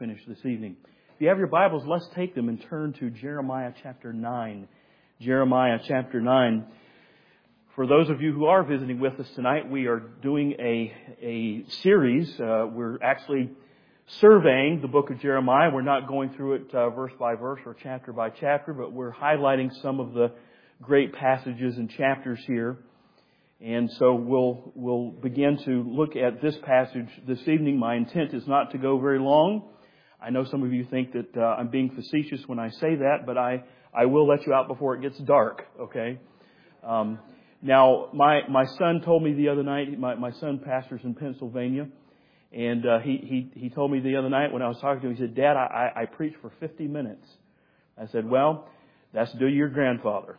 finish this evening. If you have your Bibles, let's take them and turn to Jeremiah chapter 9. Jeremiah chapter 9. For those of you who are visiting with us tonight, we are doing a series. We're actually surveying the book of Jeremiah. We're not going through it verse by verse or chapter by chapter, but we're highlighting some of the great passages and chapters here. And so we'll begin to look at this passage this evening. My intent is not to go very long. I know some of you think that I'm being facetious when I say that, but I will let you out before it gets dark, okay? Now, my son told me the other night, my son pastors in Pennsylvania, and he told me the other night when I was talking to him, he said, "Dad, I preached for 50 minutes. I said, "Well, that's due to your grandfather."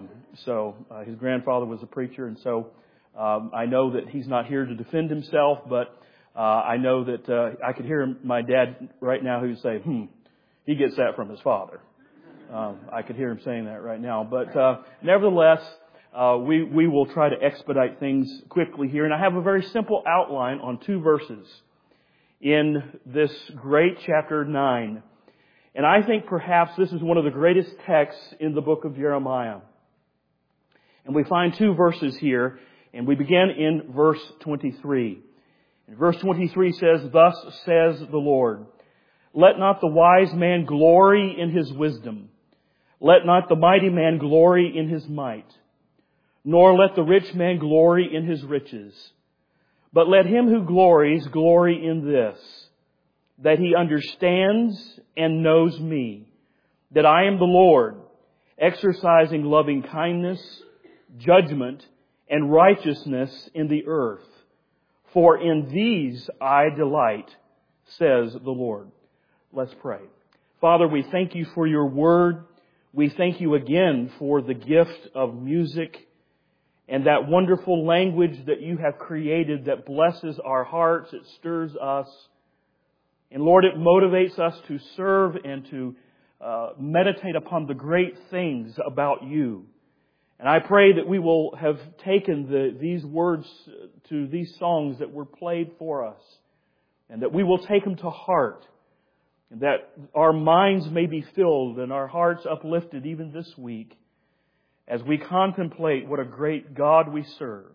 His grandfather was a preacher, and so I know that he's not here to defend himself, but I know that I could hear my dad right now who would say, he gets that from his father. I could hear him saying that right now. But nevertheless, we will try to expedite things quickly here. And I have a very simple outline on 2 verses in this great chapter 9. And I think perhaps this is one of the greatest texts in the book of Jeremiah. And we find 2 verses here, and we begin in verse 23. And verse 23 says, "Thus says the Lord, let not the wise man glory in his wisdom. Let not the mighty man glory in his might. Nor let the rich man glory in his riches. But let him who glories glory in this, that he understands and knows me, that I am the Lord, exercising loving kindness, judgment, and righteousness in the earth. For in these I delight, says the Lord." Let's pray. Father, we thank you for your word. We thank you again for the gift of music and that wonderful language that you have created that blesses our hearts, it stirs us. And Lord, it motivates us to serve and to meditate upon the great things about you. And I pray that we will have taken these words to these songs that were played for us, and that we will take them to heart, and that our minds may be filled and our hearts uplifted even this week as we contemplate what a great God we serve.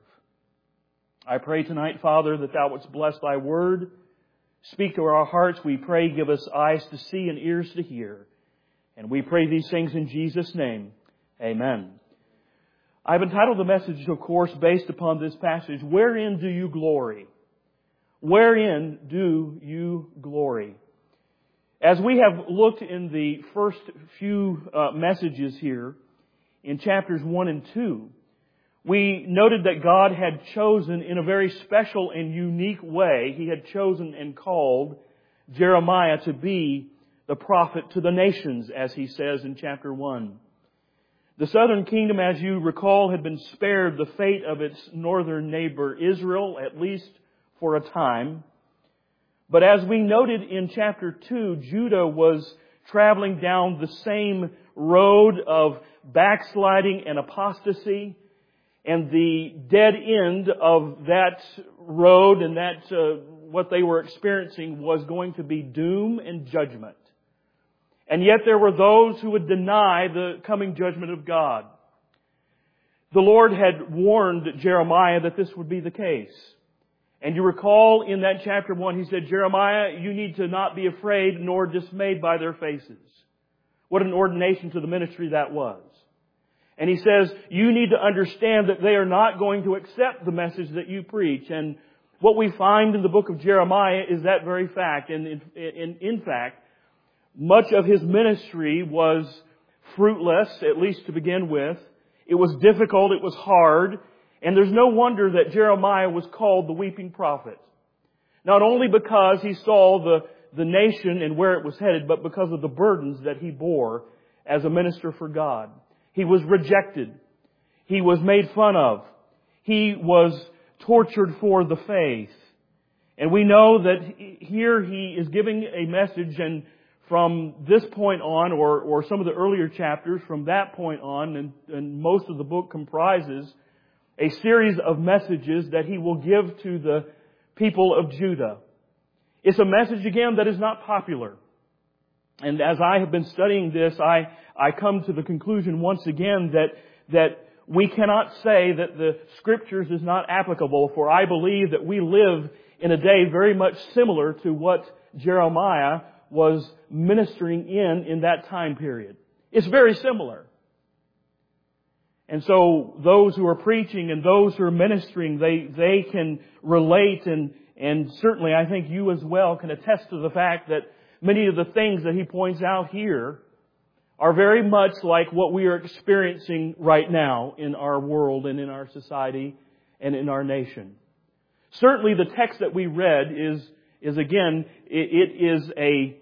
I pray tonight, Father, that Thou wouldst bless Thy word. Speak to our hearts, we pray. Give us eyes to see and ears to hear. And we pray these things in Jesus' name. Amen. I've entitled the message, of course, based upon this passage, "Wherein do you glory?" Wherein do you glory? As we have looked in the first few messages here, in chapters 1 and 2, we noted that God had chosen in a very special and unique way, He had chosen and called Jeremiah to be the prophet to the nations, as he says in chapter 1. The southern kingdom, as you recall, had been spared the fate of its northern neighbor Israel, at least for a time. But as we noted in chapter 2, Judah was traveling down the same road of backsliding and apostasy. And the dead end of that road and that what they were experiencing was going to be doom and judgment. And yet there were those who would deny the coming judgment of God. The Lord had warned Jeremiah that this would be the case. And you recall in that chapter 1, He said, "Jeremiah, you need to not be afraid nor dismayed by their faces." What an ordination to the ministry that was. And He says, you need to understand that they are not going to accept the message that you preach. And what we find in the book of Jeremiah is that very fact. And in fact, much of his ministry was fruitless, at least to begin with. It was difficult, it was hard. And there's no wonder that Jeremiah was called the weeping prophet. Not only because he saw the nation and where it was headed, but because of the burdens that he bore as a minister for God. He was rejected. He was made fun of. He was tortured for the faith. And we know that here he is giving a message, and from this point on, or some of the earlier chapters, from that point on, and most of the book comprises a series of messages that he will give to the people of Judah. It's a message, again, that is not popular. And as I have been studying this, I come to the conclusion once again that we cannot say that the Scriptures is not applicable, for I believe that we live in a day very much similar to what Jeremiah was ministering in that time period. It's very similar. And so those who are preaching and those who are ministering, they can relate, and certainly I think you as well can attest to the fact that many of the things that he points out here are very much like what we are experiencing right now in our world and in our society and in our nation. Certainly the text that we read is again, it is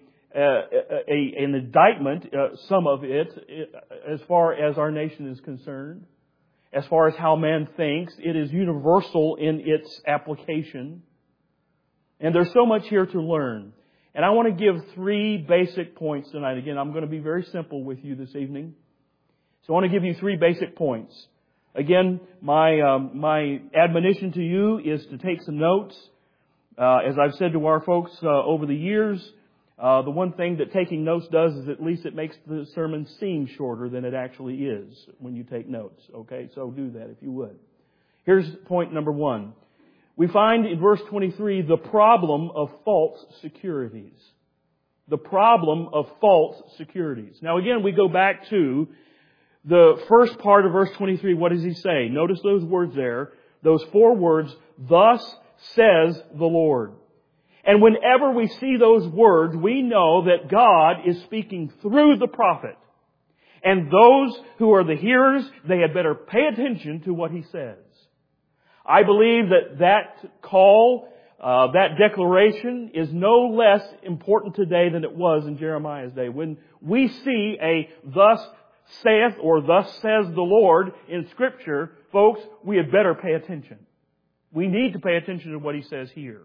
an indictment, some of it, as far as our nation is concerned. As far as how man thinks, it is universal in its application. And there's so much here to learn. And I want to give 3 basic points tonight. Again, I'm going to be very simple with you this evening. So I want to give you 3 basic points. Again, my admonition to you is to take some notes. As I've said to our folks over the years, the one thing that taking notes does is at least it makes the sermon seem shorter than it actually is when you take notes. Okay, so do that if you would. Here's point number 1. We find in verse 23 the problem of false securities. The problem of false securities. Now again, we go back to the first part of verse 23. What does he say? Notice those words there. Those 4 words, thus says the Lord. And whenever we see those words, we know that God is speaking through the prophet. And those who are the hearers, they had better pay attention to what he says. I believe that call, that declaration is no less important today than it was in Jeremiah's day. When we see a thus saith or thus says the Lord in Scripture, folks, we had better pay attention. We need to pay attention to what he says here.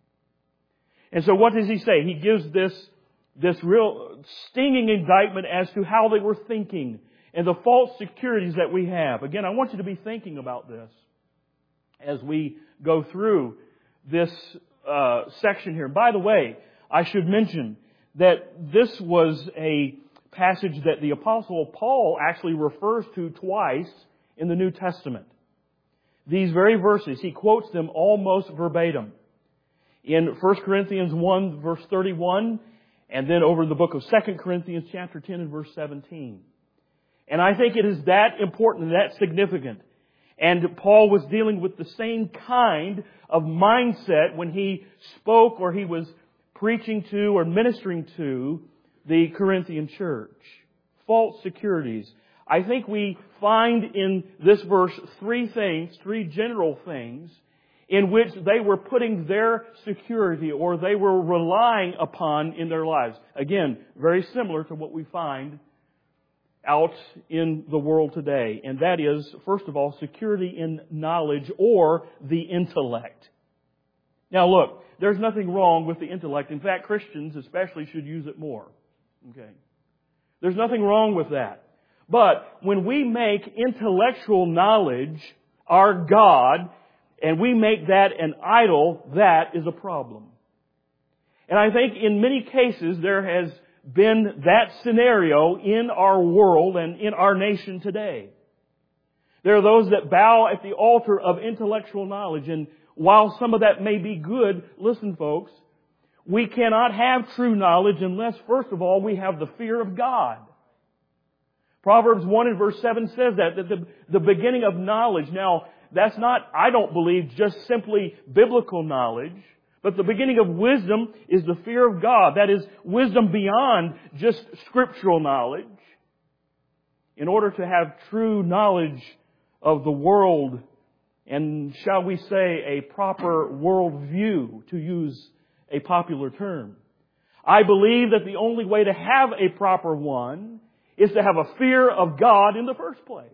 And so what does he say? He gives this real stinging indictment as to how they were thinking and the false securities that we have. Again, I want you to be thinking about this as we go through this section here. By the way, I should mention that this was a passage that the Apostle Paul actually refers to twice in the New Testament. These very verses, he quotes them almost verbatim. In 1 Corinthians 1 verse 31, and then over in the book of 2 Corinthians chapter 10 and verse 17. And I think it is that important and that significant. And Paul was dealing with the same kind of mindset when he spoke or he was preaching to or ministering to the Corinthian church. False securities. I think we find in this verse 3 general things, in which they were putting their security or they were relying upon in their lives. Again, very similar to what we find out in the world today. And that is, first of all, security in knowledge or the intellect. Now look, there's nothing wrong with the intellect. In fact, Christians especially should use it more. Okay. There's nothing wrong with that. But when we make intellectual knowledge our God, and we make that an idol, that is a problem. And I think in many cases there has been that scenario in our world and in our nation today. There are those that bow at the altar of intellectual knowledge, and while some of that may be good, listen folks, we cannot have true knowledge unless, first of all, we have the fear of God. Proverbs 1 and verse 7 says that the beginning of knowledge. Now, that's not, I don't believe, just simply biblical knowledge. But the beginning of wisdom is the fear of God. That is wisdom beyond just scriptural knowledge. In order to have true knowledge of the world and, shall we say, a proper worldview, to use a popular term. I believe that the only way to have a proper one is to have a fear of God in the first place.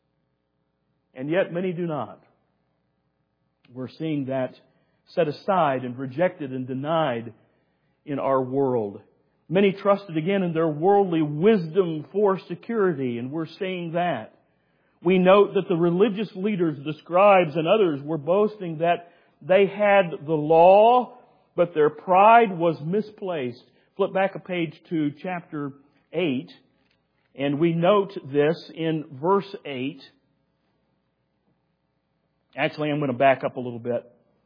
And yet many do not. We're seeing that set aside and rejected and denied in our world. Many trusted again in their worldly wisdom for security, and we're seeing that. We note that the religious leaders, the scribes and others, were boasting that they had the law, but their pride was misplaced. Flip back a page to chapter 8, and we note this in verse 8. Actually, I'm going to back up a little bit.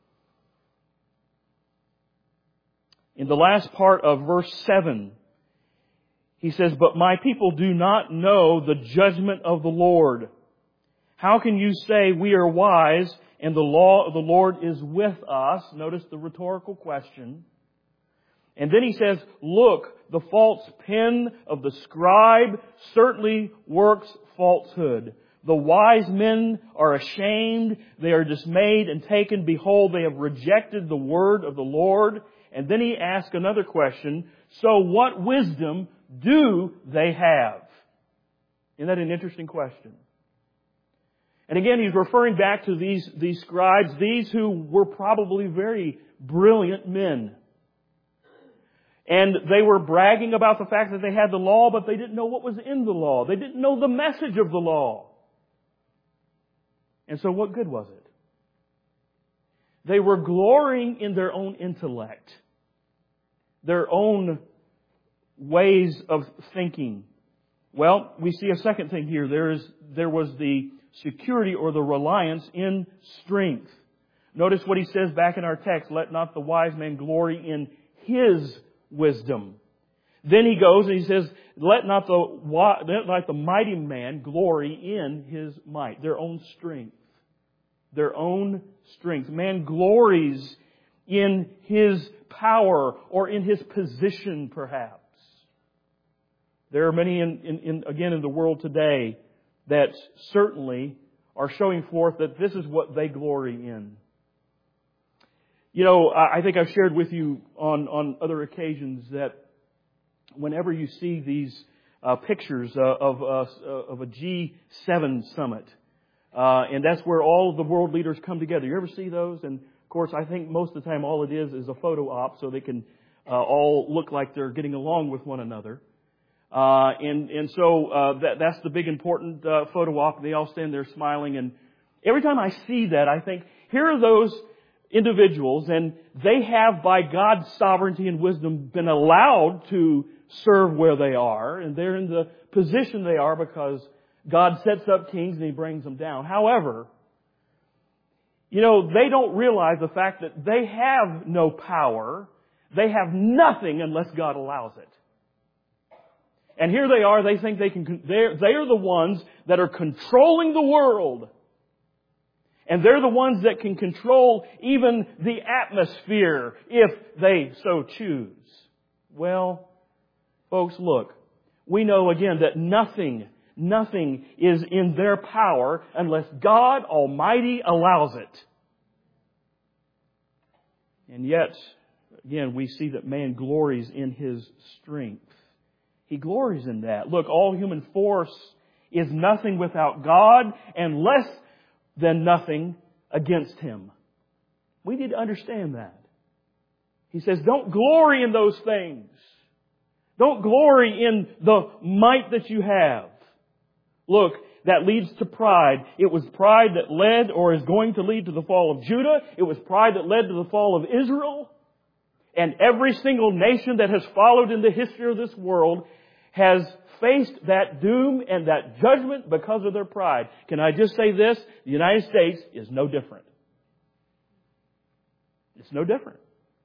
In the last part of verse 7, he says, "But my people do not know the judgment of the Lord. How can you say we are wise and the law of the Lord is with us?" Notice the rhetorical question. And then he says, "Look, the false pen of the scribe certainly works falsehood. The wise men are ashamed. They are dismayed and taken. Behold, they have rejected the word of the Lord." And then he asks another question. "So what wisdom do they have?" Isn't that an interesting question? And again, he's referring back to these scribes, these who were probably very brilliant men. And they were bragging about the fact that they had the law, but they didn't know what was in the law. They didn't know the message of the law. And so what good was it? They were glorying in their own intellect, their own ways of thinking. Well, we see a second thing here. There was the security or the reliance in strength. Notice what he says back in our text, "Let not the wise man glory in his wisdom." Then he goes and he says, let not the mighty man glory in his might, their own strength. Their own strength. Man glories in his power or in his position, perhaps. There are many in the world today that certainly are showing forth that this is what they glory in. You know, I think I've shared with you on other occasions that whenever you see these pictures of a G7 summit, and that's where all of the world leaders come together. You ever see those? And of course, I think most of the time all it is a photo op so they can all look like they're getting along with one another. So that's the big important photo op. They all stand there smiling. And every time I see that, I think, here are those individuals, and they have, by God's sovereignty and wisdom, been allowed to serve where they are, and they're in the position they are because God sets up kings and He brings them down. However, you know, they don't realize the fact that they have no power. They have nothing unless God allows it. And here they are, they think they are the ones that are controlling the world. And they're the ones that can control even the atmosphere if they so choose. Well, folks, look. We know again that nothing is in their power unless God Almighty allows it. And yet, again, we see that man glories in his strength. He glories in that. Look, all human force is nothing without God and less than nothing against Him. We need to understand that. He says, don't glory in those things. Don't glory in the might that you have. Look, that leads to pride. It was pride that led or is going to lead to the fall of Judah. It was pride that led to the fall of Israel. And every single nation that has followed in the history of this world has faced that doom and that judgment because of their pride. Can I just say this? The United States is no different. It's no different.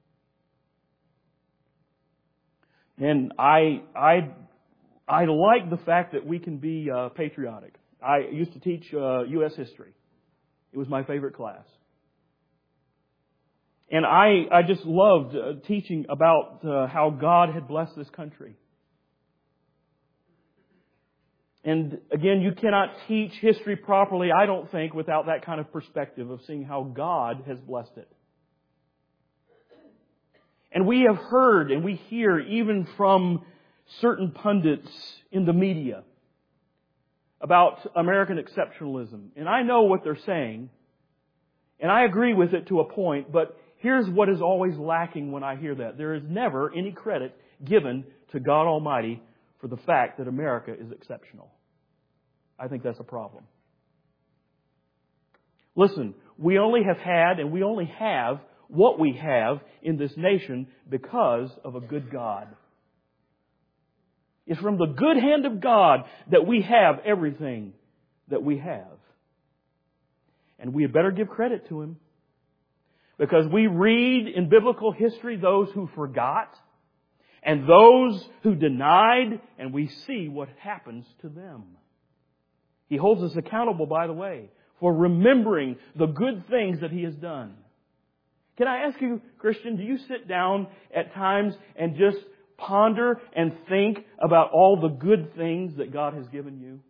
And I like the fact that we can be patriotic. I used to teach U.S. history. It was my favorite class. And I just loved teaching about how God had blessed this country. And again, you cannot teach history properly, I don't think, without that kind of perspective of seeing how God has blessed it. And we have heard and we hear even from certain pundits in the media about American exceptionalism. And I know what they're saying, and I agree with it to a point, but here's what is always lacking when I hear that. There is never any credit given to God Almighty for the fact that America is exceptional. I think that's a problem. Listen, we only have had and we only have what we have in this nation because of a good God. It's from the good hand of God that we have everything that we have. And we had better give credit to Him. Because we read in biblical history those who forgot and those who denied, and we see what happens to them. He holds us accountable, by the way, for remembering the good things that He has done. Can I ask you, Christian, do you sit down at times and just ponder and think about all the good things that God has given you?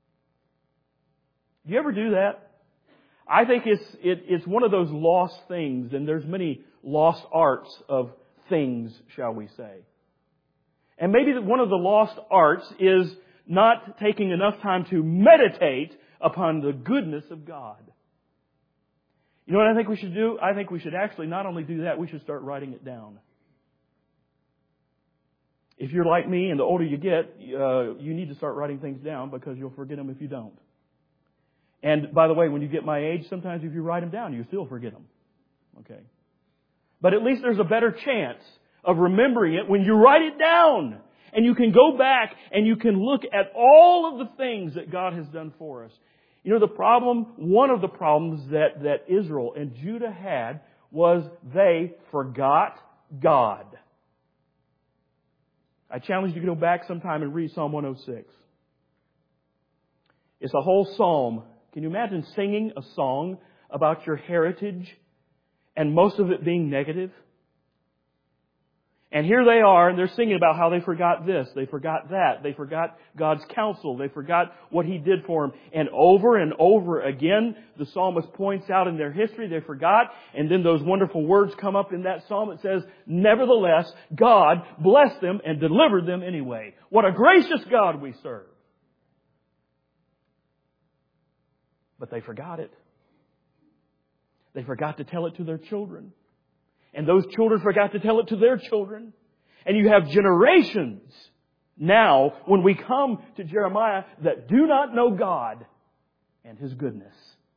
Do you ever do that? I think it's one of those lost things, and there's many lost arts of things, shall we say. And maybe one of the lost arts is not taking enough time to meditate upon the goodness of God. You know what I think we should do? I think we should actually not only do that, we should start writing it down. If you're like me and the older you get, you need to start writing things down because you'll forget them if you don't. And by the way, when you get my age, sometimes if you write them down, you still forget them. Okay. But at least there's a better chance of remembering it when you write it down. And you can go back and you can look at all of the things that God has done for us. You know, one of the problems that Israel and Judah had was they forgot God. I challenge you to go back sometime and read Psalm 106. It's a whole psalm. Can you imagine singing a song about your heritage and most of it being negative? And here they are, and they're singing about how they forgot this, they forgot that, they forgot God's counsel, they forgot what He did for them. And over again, the psalmist points out in their history they forgot, and then those wonderful words come up in that psalm. It says, nevertheless, God blessed them and delivered them anyway. What a gracious God we serve. But they forgot it. They forgot to tell it to their children. And those children forgot to tell it to their children. And you have generations now, when we come to Jeremiah, that do not know God and His goodness.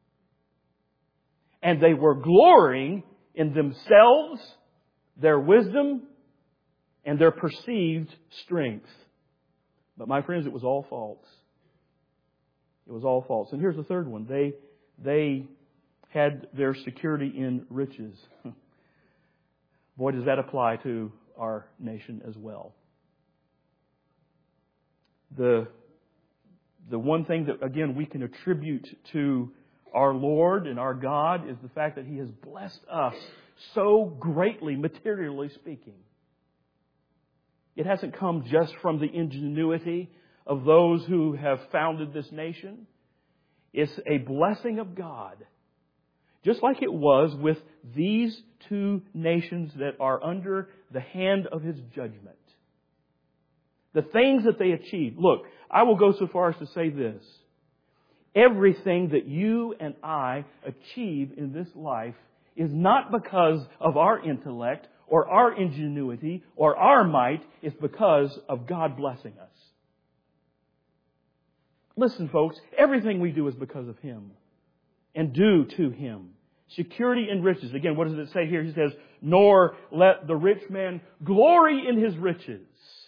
And they were glorying in themselves, their wisdom, and their perceived strength. But my friends, it was all false. It was all false. And here's the third one. They had their security in riches. Boy, does that apply to our nation as well. The one thing that, again, we can attribute to our Lord and our God is the fact that He has blessed us so greatly, materially speaking. It hasn't come just from the ingenuity of those who have founded this nation. It's a blessing of God. Just like it was with these two nations that are under the hand of His judgment. The things that they achieved. Look, I will go so far as to say this. Everything that you and I achieve in this life is not because of our intellect or our ingenuity or our might. It's because of God blessing us. Listen, folks, everything we do is because of Him and due to Him. Security and riches. Again, what does it say here? He says, nor let the rich man glory in his riches.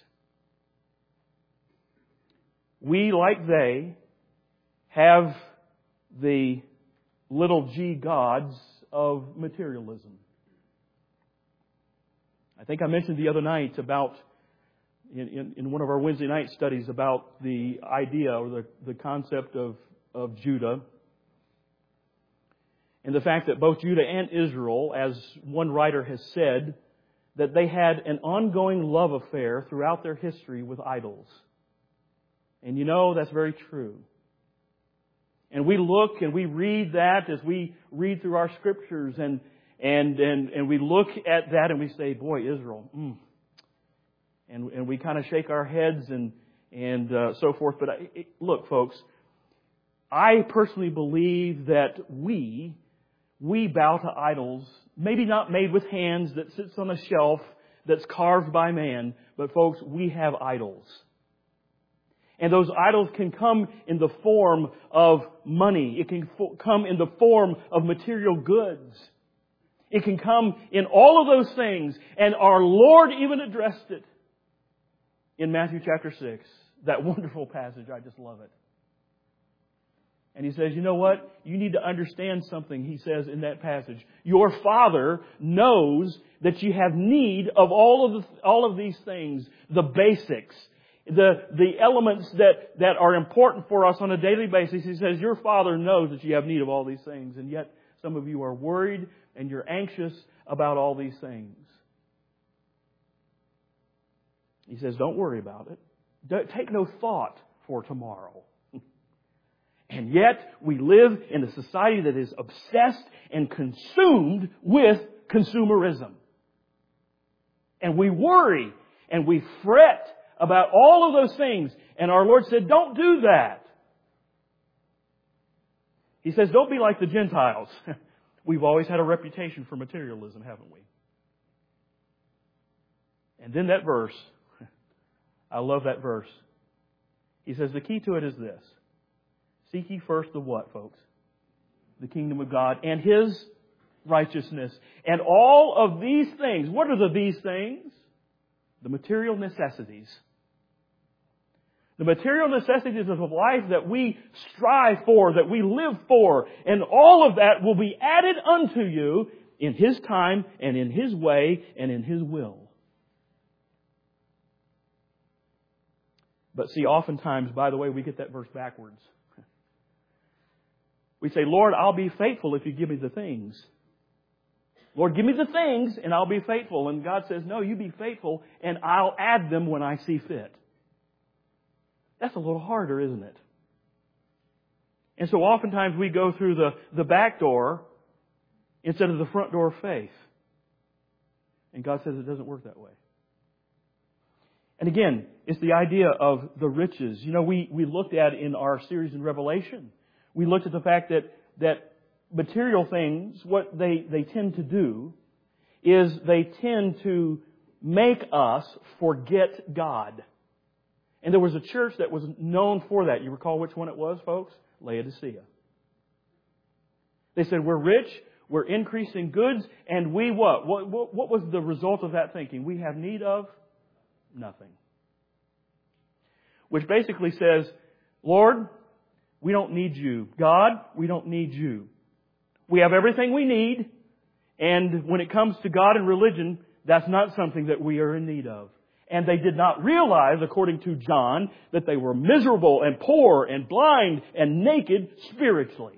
We, like they, have the little g gods of materialism. I think I mentioned the other night about, in one of our Wednesday night studies, about the idea or the concept of Judah. And the fact that both Judah and Israel, as one writer has said, that they had an ongoing love affair throughout their history with idols. And you know, that's very true. And we look and we read that as we read through our scriptures and we look at that and we say, boy, Israel, And we kind of shake our heads and so forth. But look, folks, I personally believe that we bow to idols, maybe not made with hands, that sits on a shelf, that's carved by man. But folks, we have idols. And those idols can come in the form of money. It can come in the form of material goods. It can come in all of those things. And our Lord even addressed it in Matthew chapter 6. That wonderful passage. I just love it. And He says, you know what? You need to understand something, He says in that passage. Your Father knows that you have need of all of these things, the basics, the elements that are important for us on a daily basis. He says, your Father knows that you have need of all these things. And yet, some of you are worried and you're anxious about all these things. He says, don't worry about it. Take no thought for tomorrow. And yet, we live in a society that is obsessed and consumed with consumerism. And we worry and we fret about all of those things. And our Lord said, don't do that. He says, don't be like the Gentiles. We've always had a reputation for materialism, haven't we? And then that verse, I love that verse. He says, the key to it is this. Seek ye first the what, folks? The kingdom of God and His righteousness. And all of these things, what are these things? The material necessities. The material necessities of life that we strive for, that we live for. And all of that will be added unto you in His time and in His way and in His will. But see, oftentimes, by the way, we get that verse backwards. We say, Lord, I'll be faithful if you give me the things. Lord, give me the things and I'll be faithful. And God says, no, you be faithful and I'll add them when I see fit. That's a little harder, isn't it? And so oftentimes we go through the back door instead of the front door of faith. And God says it doesn't work that way. And again, it's the idea of the riches. You know, we looked at in our series in Revelation. We looked at the fact that material things, what they tend to do is they tend to make us forget God. And there was a church that was known for that. You recall which one it was, folks? Laodicea. They said, we're rich, we're increasing goods, and we what? What was the result of that thinking? We have need of nothing. Which basically says, Lord, we don't need you. God, we don't need you. We have everything we need, and when it comes to God and religion, that's not something that we are in need of. And they did not realize, according to John, that they were miserable and poor and blind and naked spiritually.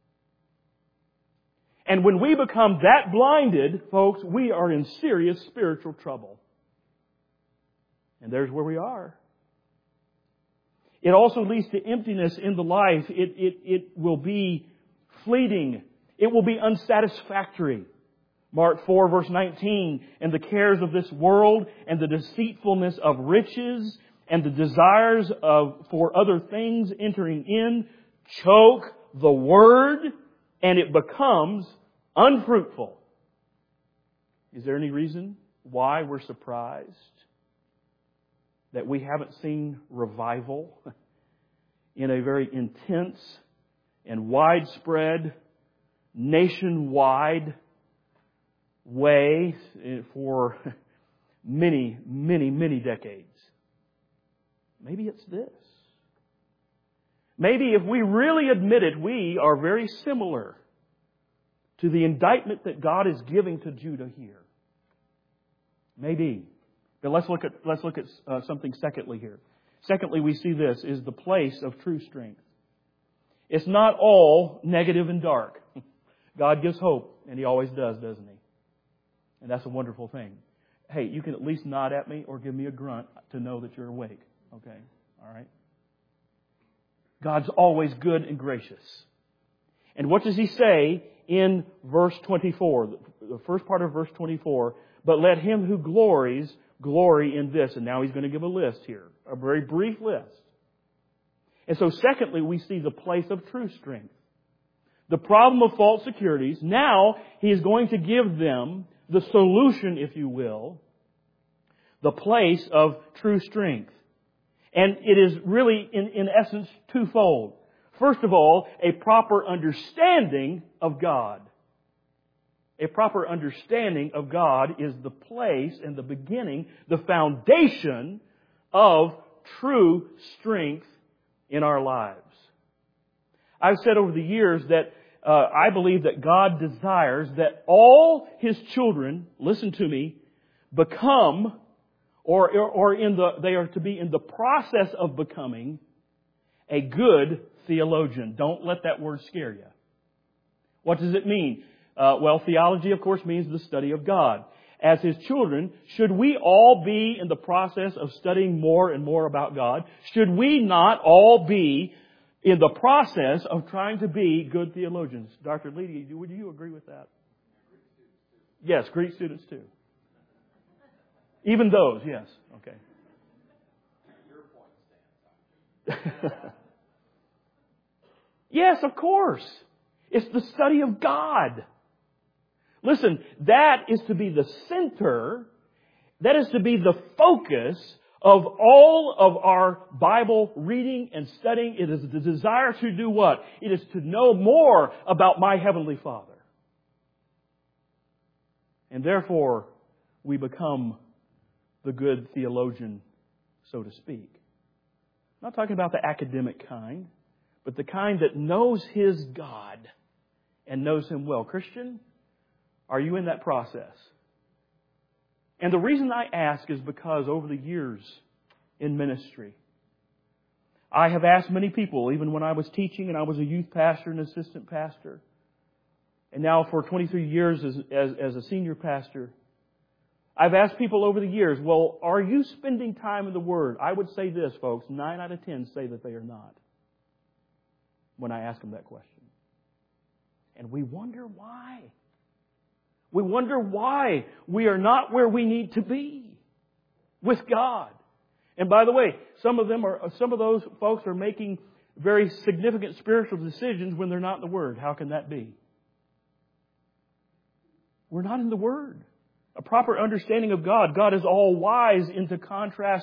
And when we become that blinded, folks, we are in serious spiritual trouble. And there's where we are. It also leads to emptiness in the life. It will be fleeting. It will be unsatisfactory. Mark 4 verse 19, and the cares of this world and the deceitfulness of riches and the desires for other things entering in choke the word and it becomes unfruitful. Is there any reason why we're surprised that we haven't seen revival in a very intense and widespread, nationwide way for many, many, many decades? Maybe it's this. Maybe if we really admit it, we are very similar to the indictment that God is giving to Judah here. Maybe. But let's look at something secondly here. Secondly, we see this is the place of true strength. It's not all negative and dark. God gives hope, and He always does, doesn't He? And that's a wonderful thing. Hey, you can at least nod at me or give me a grunt to know that you're awake. Okay? All right? God's always good and gracious. And what does He say in verse 24? The first part of verse 24. But let him who glories, glory in this. And now He's going to give a list here. A very brief list. And so secondly, we see the place of true strength. The problem of false securities. Now He is going to give them the solution, if you will. The place of true strength. And it is really, in essence, twofold. First of all, a proper understanding of God. A proper understanding of God is the place and the beginning, the foundation of true strength in our lives. I've said over the years that I believe that God desires that all His children, listen to me, become they are to be in the process of becoming a good theologian. Don't let that word scare you. What does it mean? Theology, of course, means the study of God. As His children, should we all be in the process of studying more and more about God? Should we not all be in the process of trying to be good theologians? Dr. Lee, would you agree with that? Yes, Greek students too. Even those, yes. Okay. Your point stands. Yes, of course. It's the study of God. Listen, that is to be the center, that is to be the focus of all of our Bible reading and studying. It is the desire to do what? It is to know more about my Heavenly Father. And therefore, we become the good theologian, so to speak. I'm not talking about the academic kind, but the kind that knows his God and knows Him well. Christian, are you in that process? And the reason I ask is because over the years in ministry, I have asked many people, even when I was teaching and I was a youth pastor and assistant pastor, and now for 23 years as a senior pastor, I've asked people over the years, well, are you spending time in the Word? I would say this, folks, 9 out of 10 say that they are not when I ask them that question. And we wonder why. We wonder why we are not where we need to be with God. And by the way, some of those folks are making very significant spiritual decisions when they're not in the Word. How can that be? We're not in the Word. A proper understanding of God. God is all wise in contrast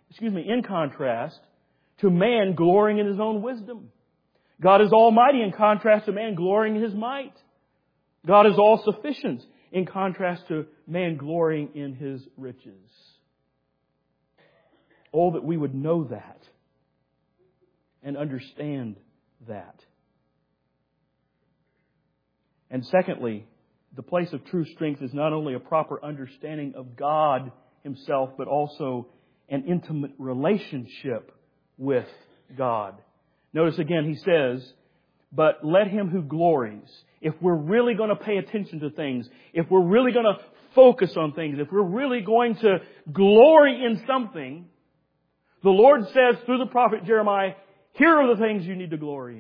to man glorying in his own wisdom. God is almighty in contrast to man glorying in his might. God is all sufficient in contrast to man glorying in his riches. Oh, that we would know that and understand that. And secondly, the place of true strength is not only a proper understanding of God Himself, but also an intimate relationship with God. Notice again, he says, but let him who glories. If we're really going to pay attention to things, if we're really going to focus on things, if we're really going to glory in something, the Lord says through the prophet Jeremiah, here are the things you need to glory in.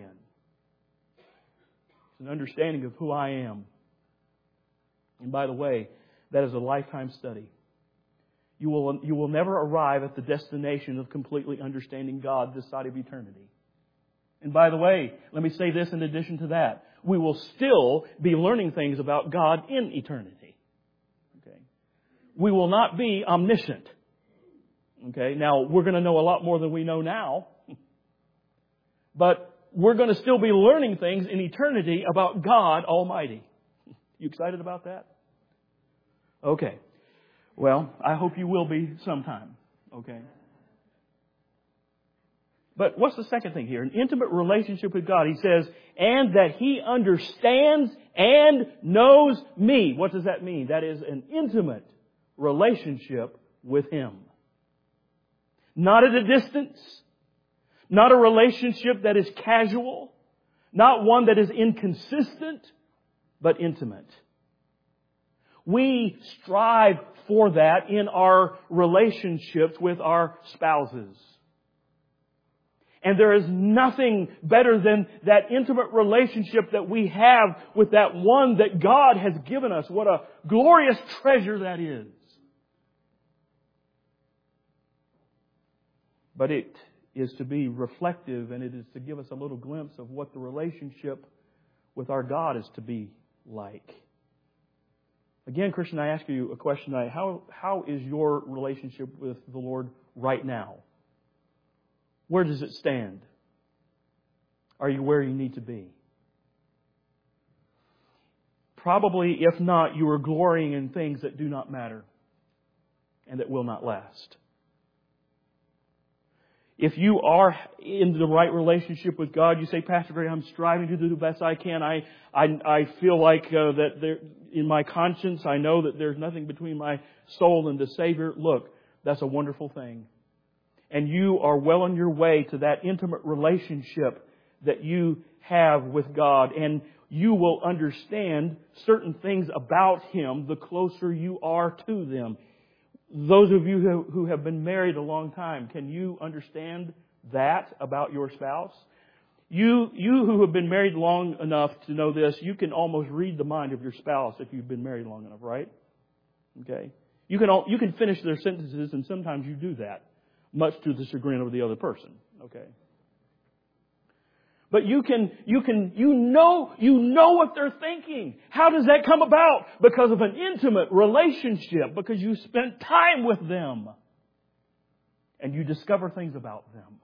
It's an understanding of who I am. And by the way, that is a lifetime study. You will never arrive at the destination of completely understanding God this side of eternity. And by the way, let me say this in addition to that. We will still be learning things about God in eternity. Okay? We will not be omniscient. Okay? Now, we're going to know a lot more than we know now. But we're going to still be learning things in eternity about God Almighty. You excited about that? Okay. Well, I hope you will be sometime. Okay. But what's the second thing here? An intimate relationship with God. He says, and that He understands and knows me. What does that mean? That is an intimate relationship with Him. Not at a distance. Not a relationship that is casual. Not one that is inconsistent, but intimate. We strive for that in our relationships with our spouses. And there is nothing better than that intimate relationship that we have with that one that God has given us. What a glorious treasure that is. But it is to be reflective, and it is to give us a little glimpse of what the relationship with our God is to be like. Again, Christian, I ask you a question tonight. How is your relationship with the Lord right now? Where does it stand? Are you where you need to be? probably, if not, you are glorying in things that do not matter and that will not last. If you are in the right relationship with God, you say, Pastor Greg, I'm striving to do the best I can. I feel like that there, in my conscience, I know that there's nothing between my soul and the Savior. Look, that's a wonderful thing. And you are well on your way to that intimate relationship that you have with God. And you will understand certain things about Him the closer you are to them. Those of you who have been married a long time, can you understand that about your spouse? You who have been married long enough to know this, you can almost read the mind of your spouse if you've been married long enough, right? Okay. You can finish their sentences, and sometimes you do that, much to the chagrin of the other person. Okay. But you know what they're thinking. How does that come about? Because of an intimate relationship, because you spent time with them. And you discover things about them.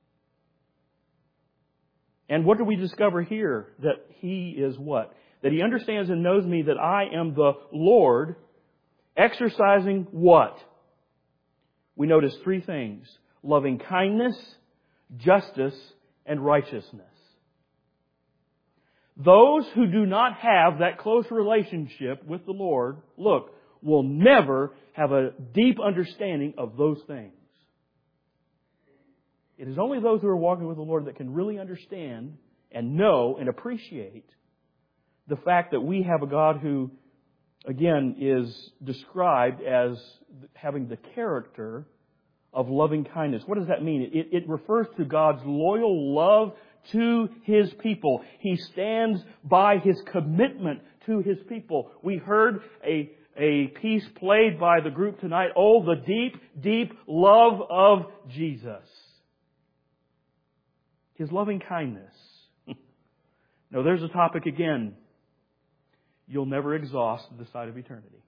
And what do we discover here? That He is what? That He understands and knows me, that I am the Lord, exercising what? We notice three things: loving kindness, justice, and righteousness. Those who do not have that close relationship with the Lord, look, will never have a deep understanding of those things. It is only those who are walking with the Lord that can really understand and know and appreciate the fact that we have a God who, again, is described as having the character of loving kindness. What does that mean? It refers to God's loyal love to His people. He stands by His commitment to His people. We heard a piece played by the group tonight. Oh, the deep, deep love of Jesus. His loving kindness. Now, there's a topic again. You'll never exhaust the side of eternity.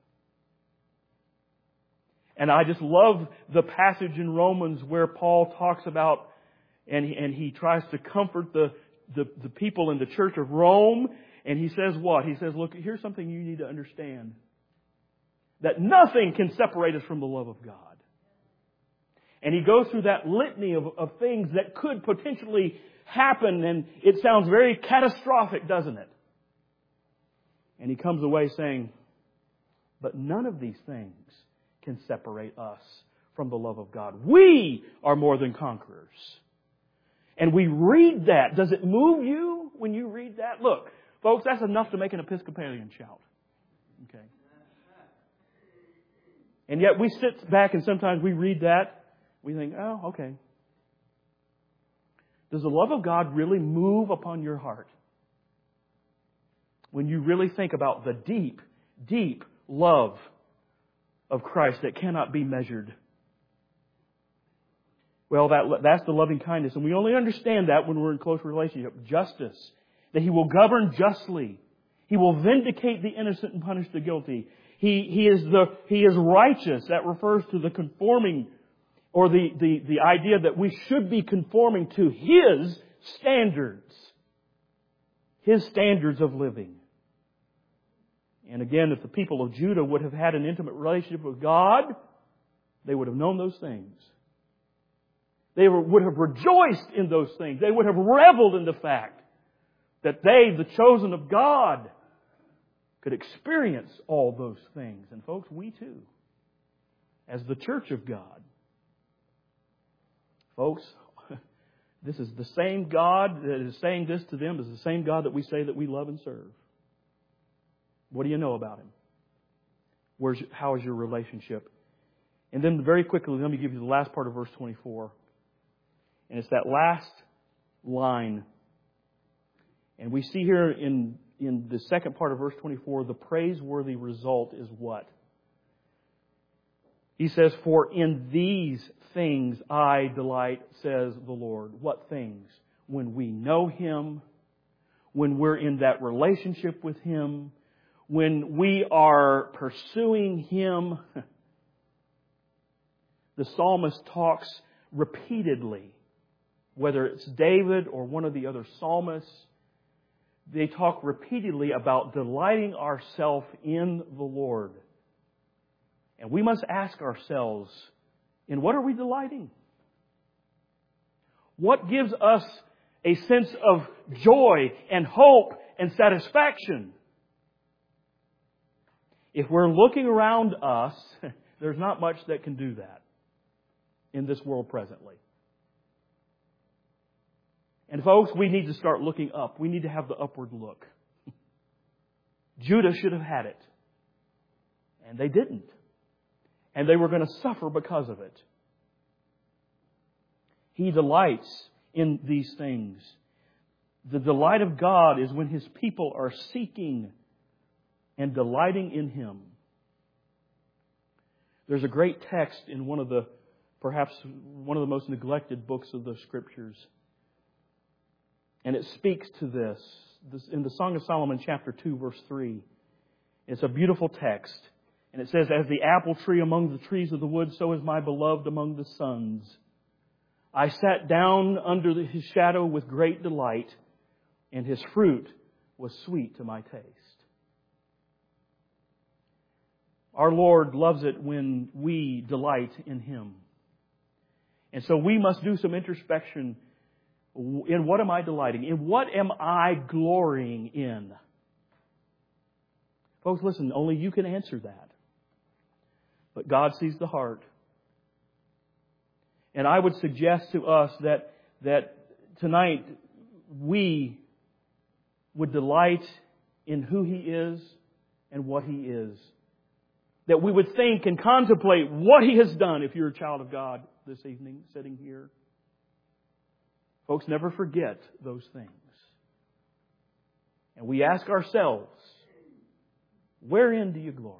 And I just love the passage in Romans where Paul talks about, and he tries to comfort the people in the church of Rome. And he says what? He says, look, here's something you need to understand. That nothing can separate us from the love of God. And he goes through that litany of things that could potentially happen. And it sounds very catastrophic, doesn't it? And he comes away saying, but none of these things can separate us from the love of God. We are more than conquerors. And we read that. Does it move you when you read that? Look, folks, that's enough to make an Episcopalian shout. Okay. And yet we sit back and sometimes we read that. We think, oh, okay. Does the love of God really move upon your heart? When you really think about the deep, deep love of Christ that cannot be measured. Well, that's the loving kindness. And we only understand that when we're in close relationship. Justice. That He will govern justly. He will vindicate the innocent and punish the guilty. He is righteous. That refers to the conforming, or the idea that we should be conforming to His standards. His standards of living. And again, if the people of Judah would have had an intimate relationship with God, they would have known those things. They would have rejoiced in those things. They would have reveled in the fact that they, the chosen of God, could experience all those things. And folks, we too, as the church of God. Folks, this is the same God that is saying this to them is the same God that we say that we love and serve. What do you know about Him? How is your relationship? And then very quickly, let me give you the last part of verse 24. And it's that last line. And we see here in the second part of verse 24, the praiseworthy result is what? He says, for in these things I delight, says the Lord. What things? When we know Him, when we're in that relationship with Him, when we are pursuing Him. The psalmist talks repeatedly, whether it's David or one of the other psalmists, they talk repeatedly about delighting ourselves in the Lord. And we must ask ourselves, in what are we delighting? What gives us a sense of joy and hope and satisfaction? If we're looking around us, there's not much that can do that in this world presently. And folks, we need to start looking up. We need to have the upward look. Judah should have had it. And they didn't. And they were going to suffer because of it. He delights in these things. The delight of God is when His people are seeking and delighting in Him. There's a great text in perhaps one of the most neglected books of the Scriptures. And it speaks to this. In the Song of Solomon, chapter 2, verse 3. It's a beautiful text. And it says, "As the apple tree among the trees of the wood, so is my beloved among the sons. I sat down under His shadow with great delight, and His fruit was sweet to my taste." Our Lord loves it when we delight in Him. And so we must do some introspection. In what am I delighting? In what am I glorying in? Folks, listen, only you can answer that. But God sees the heart. And I would suggest to us that tonight we would delight in who He is and what He is. That we would think and contemplate what He has done if you're a child of God this evening sitting here. Folks, never forget those things. And we ask ourselves, wherein do you glory?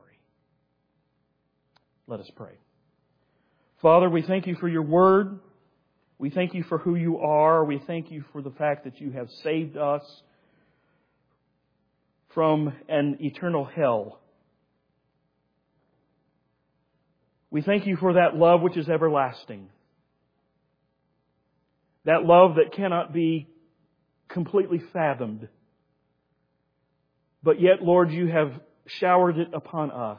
Let us pray. Father, we thank You for Your Word. We thank You for who You are. We thank You for the fact that You have saved us from an eternal hell. We thank You for that love which is everlasting. That love that cannot be completely fathomed. But yet, Lord, You have showered it upon us.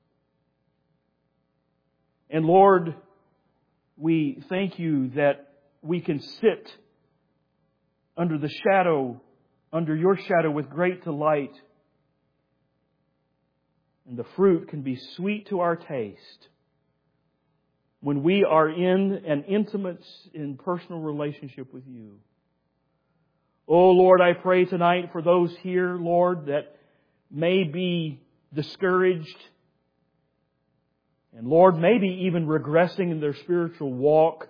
And Lord, we thank You that we can sit under Your shadow with great delight. And the fruit can be sweet to our taste when we are in an intimate and personal relationship with You. Oh Lord, I pray tonight for those here, Lord, that may be discouraged and Lord, maybe even regressing in their spiritual walk.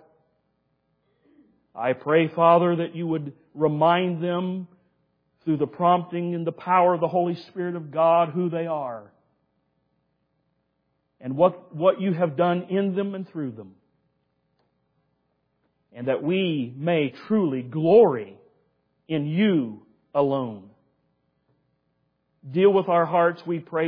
I pray, Father, that You would remind them through the prompting and the power of the Holy Spirit of God who they are. And what You have done in them and through them. And that we may truly glory in You alone. Deal with our hearts, we pray.